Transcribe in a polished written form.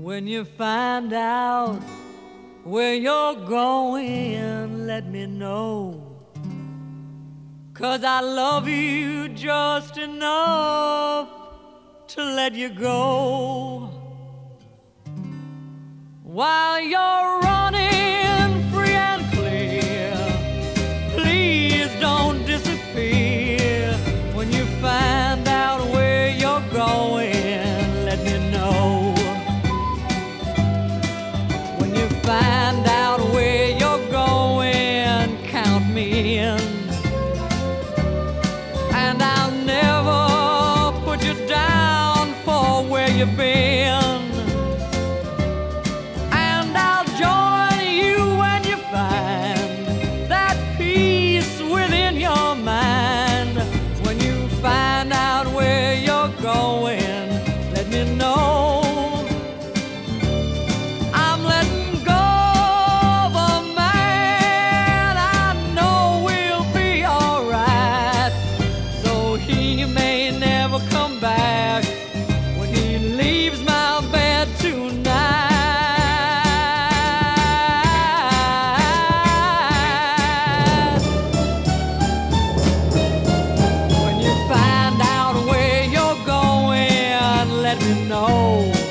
When you find out where you're going, let me know. 'Cause I love you just enough to let you go. While you're running free and clear, please don't disappear. When you find out where you're going, let me know. When you find out where you're going, count me in. And I'll never put you down for where you've been. And I'll join you when you find that peace within your mind. When you find out where you're going, let me know. I'm letting go of a man I know will be alright. Though he may never come back when he leaves my bed tonight. When you find out where you're going, let me know.